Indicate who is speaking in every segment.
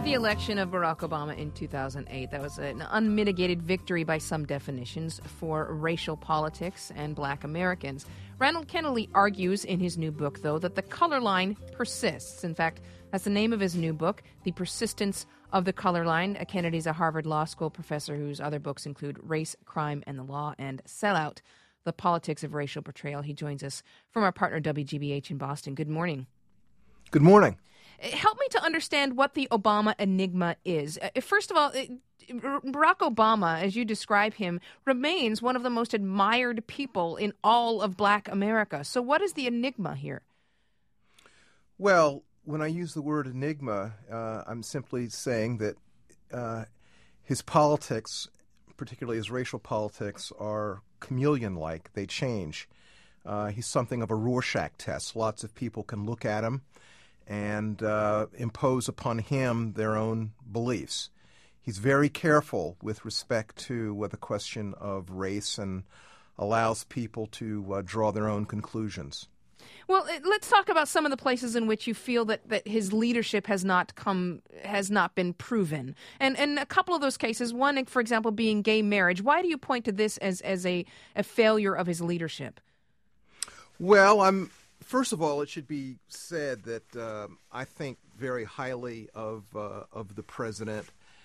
Speaker 1: The election of Barack Obama in 2008, that was an unmitigated victory by some definitions for racial politics and black Americans. Randall Kennedy argues in his new book, though, that the color line persists. In fact, that's the name of his new book, The Persistence of the Color Line. Kennedy's a Harvard Law School professor whose other books include Race, Crime, and the Law and Sellout, The Politics of Racial Portrayal. He joins us from our partner WGBH in Boston. Good morning.
Speaker 2: Good morning.
Speaker 1: Help me to understand what the Obama enigma is. First of all, Barack Obama, as you describe him, remains one of the most admired people in all of black America. So what is the enigma here?
Speaker 2: Well, when I use the word enigma, I'm simply saying that his politics, particularly his racial politics, are chameleon-like. They change. He's something of a Rorschach test. Lots of people can look at him and impose upon him their own beliefs. He's very careful with respect to the question of race and allows people to draw their own conclusions.
Speaker 1: Well, let's talk about some of the places in which you feel that his leadership has not been proven. And a couple of those cases, one, for example, being gay marriage. Why do you point to this as a failure of his leadership?
Speaker 2: Well, first of all, it should be said that I think very highly of the president,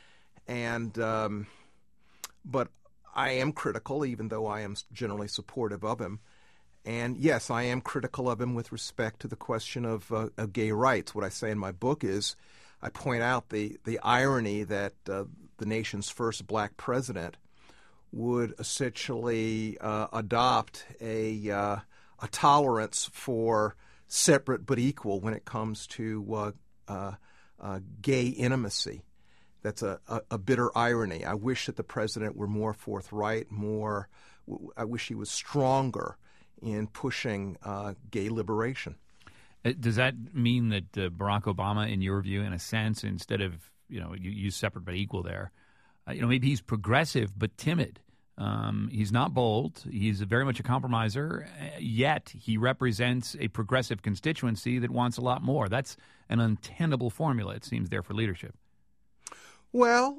Speaker 2: but I am critical, even though I am generally supportive of him. And yes, I am critical of him with respect to the question of gay rights. What I say in my book is I point out the irony that the nation's first black president would essentially adopt a tolerance for separate but equal when it comes to gay intimacy. That's a bitter irony. I wish that the president were more forthright, I wish he was stronger in pushing gay liberation.
Speaker 3: Does that mean that Barack Obama, in your view, in a sense, instead of, you use separate but equal there, maybe he's progressive but timid? He's not bold. He's very much a compromiser, yet he represents a progressive constituency that wants a lot more. That's an untenable formula, it seems, there for leadership.
Speaker 2: Well,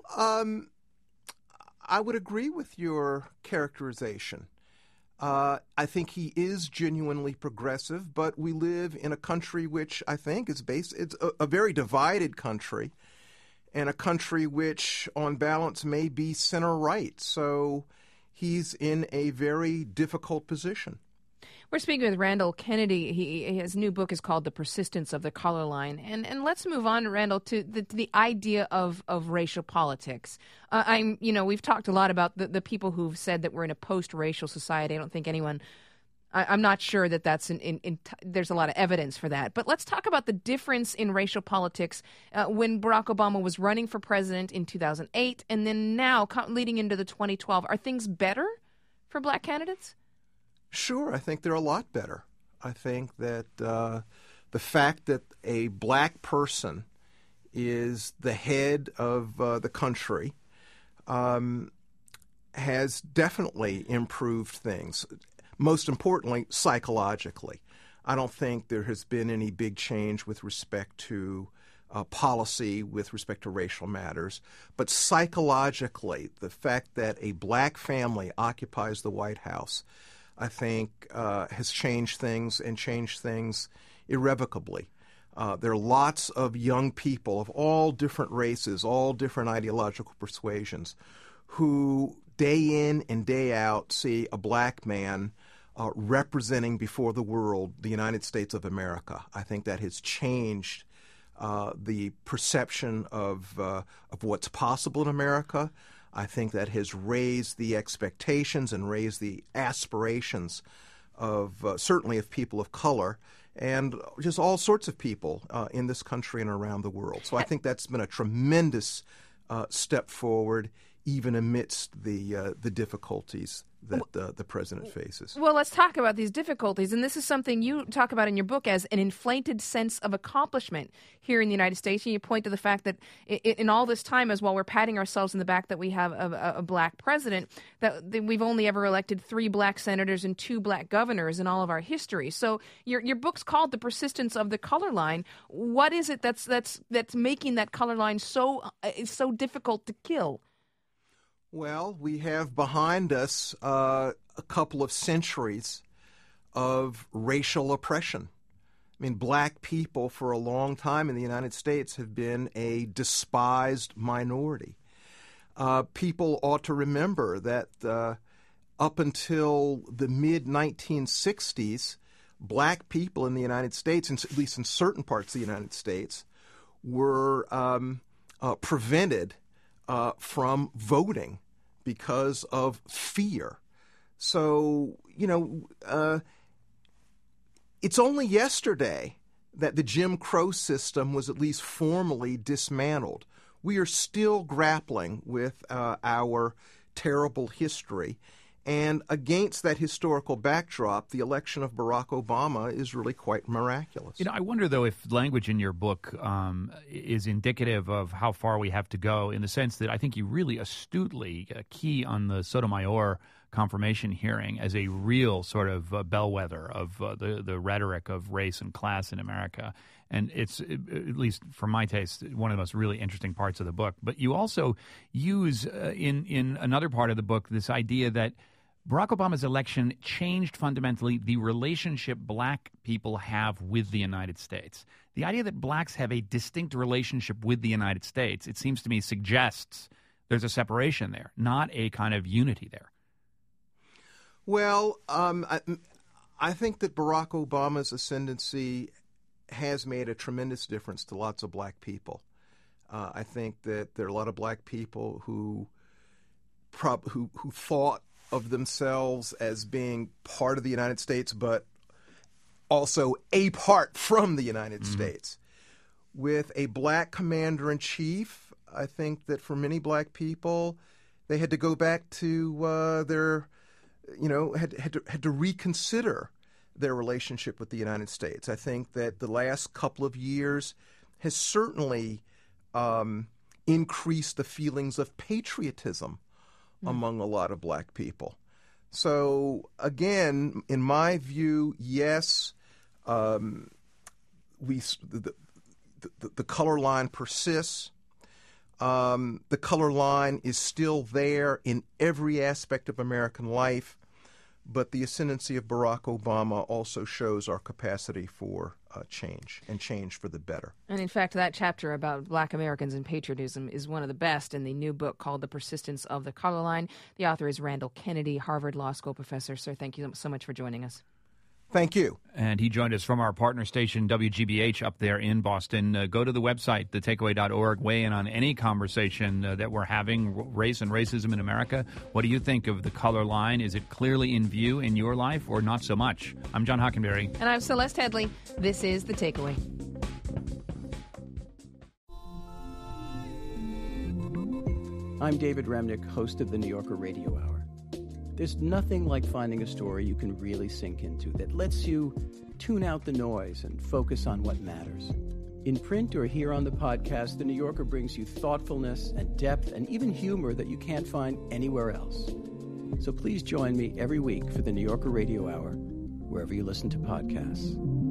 Speaker 2: I would agree with your characterization. I think he is genuinely progressive, but we live in a country which I think it's a very divided country, and a country which, on balance, may be center-right. So he's in a very difficult position.
Speaker 1: We're speaking with Randall Kennedy. His new book is called The Persistence of the Color Line. And let's move on, Randall, to the idea of racial politics. We've talked a lot about the people who've said that we're in a post-racial society. I don't think anyone, I'm not sure that that's there's a lot of evidence for that. But let's talk about the difference in racial politics when Barack Obama was running for president in 2008 and then now leading into the 2012. Are things better for black candidates?
Speaker 2: Sure, I think they're a lot better. I think that the fact that a black person is the head of the country has definitely improved things, most importantly, psychologically. I don't think there has been any big change with respect to policy, with respect to racial matters. But psychologically, the fact that a black family occupies the White House, I think, has changed things and changed things irrevocably. There are lots of young people of all different races, all different ideological persuasions, who day in and day out see a black man representing before the world the United States of America. I think that has changed the perception of what's possible in America. I think that has raised the expectations and raised the aspirations of certainly of people of color and just all sorts of people in this country and around the world. So I think that's been a tremendous step forward, even amidst the difficulties that the president faces.
Speaker 1: Well, let's talk about these difficulties. And this is something you talk about in your book as an inflated sense of accomplishment here in the United States. And you point to the fact that in all this time, as while we're patting ourselves in the back that we have a black president, that we've only ever elected 3 black senators and 2 black governors in all of our history. So your book's called The Persistence of the Color Line. What is it that's making that color line so difficult to kill?
Speaker 2: Well, we have behind us a couple of centuries of racial oppression. I mean, black people for a long time in the United States have been a despised minority. People ought to remember that up until the mid-1960s, black people in the United States, at least in certain parts of the United States, were prevented from voting because of fear. So, it's only yesterday that the Jim Crow system was at least formally dismantled. We are still grappling with our terrible history. And against that historical backdrop, the election of Barack Obama is really quite miraculous.
Speaker 3: I wonder, though, if language in your book is indicative of how far we have to go, in the sense that I think you really astutely key on the Sotomayor confirmation hearing as a real sort of bellwether of the rhetoric of race and class in America. And it's, at least for my taste, one of the most really interesting parts of the book. But you also use in another part of the book this idea that Barack Obama's election changed fundamentally the relationship black people have with the United States. The idea that blacks have a distinct relationship with the United States, it seems to me, suggests there's a separation there, not a kind of unity there.
Speaker 2: Well, I think that Barack Obama's ascendancy has made a tremendous difference to lots of black people. I think that there are a lot of black people who thought of themselves as being part of the United States, but also apart from the United States. With a black commander-in-chief, I think that for many black people, they had to go back to had to reconsider their relationship with the United States. I think that the last couple of years has certainly increased the feelings of patriotism among a lot of black people. So again, in my view, yes, the color line persists. The color line is still there in every aspect of American life, but the ascendancy of Barack Obama also shows our capacity for change, and change for the better.
Speaker 1: And in fact, that chapter about black Americans and patriotism is one of the best in the new book called The Persistence of the Color Line. The author is Randall Kennedy, Harvard Law School professor. Sir, thank you so much for joining us.
Speaker 2: Thank you.
Speaker 3: And he joined us from our partner station, WGBH, up there in Boston. Go to the website, thetakeaway.org. Weigh in on any conversation that we're having, race and racism in America. What do you think of the color line? Is it clearly in view in your life or not so much? I'm John Hockenberry.
Speaker 1: And I'm Celeste Headley. This is The Takeaway.
Speaker 4: I'm David Remnick, host of the New Yorker Radio Hour. There's nothing like finding a story you can really sink into that lets you tune out the noise and focus on what matters. In print or here on the podcast, The New Yorker brings you thoughtfulness and depth and even humor that you can't find anywhere else. So please join me every week for the New Yorker Radio Hour, wherever you listen to podcasts.